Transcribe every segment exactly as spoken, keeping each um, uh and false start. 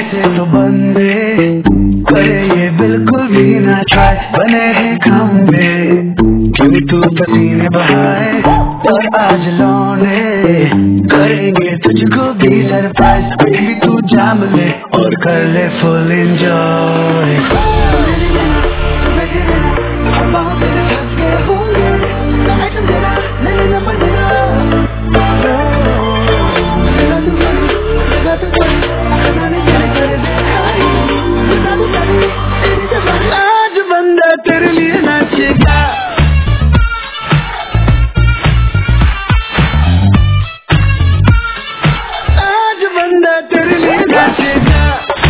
से तो बंदे करे ये बिल्कुल भी ना ट्राई, बने हैं खंबे क्यों तू पसीने बहाए, और आज लौने करेंगे तुझको भी सरप्राइज, बेबी तू जाम ले और कर ले फुल एंजॉय। आज बंदा तेरे लिए नाचेगा, आज बंदा तेरे लिए नाचेगा,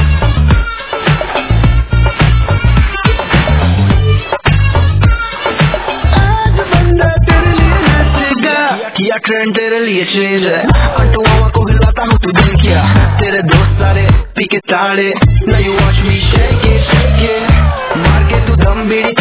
आज बंदा तेरे लिए नाचेगा। किया ट्रेंड तेरे लिए चेंज है, आटो मामा को हिलाता हूँ तू देख क्या, तेरे दोस्त सारे पी के ताड़े, now you watch me shake it, shake it, मार के तू दम बीड़ी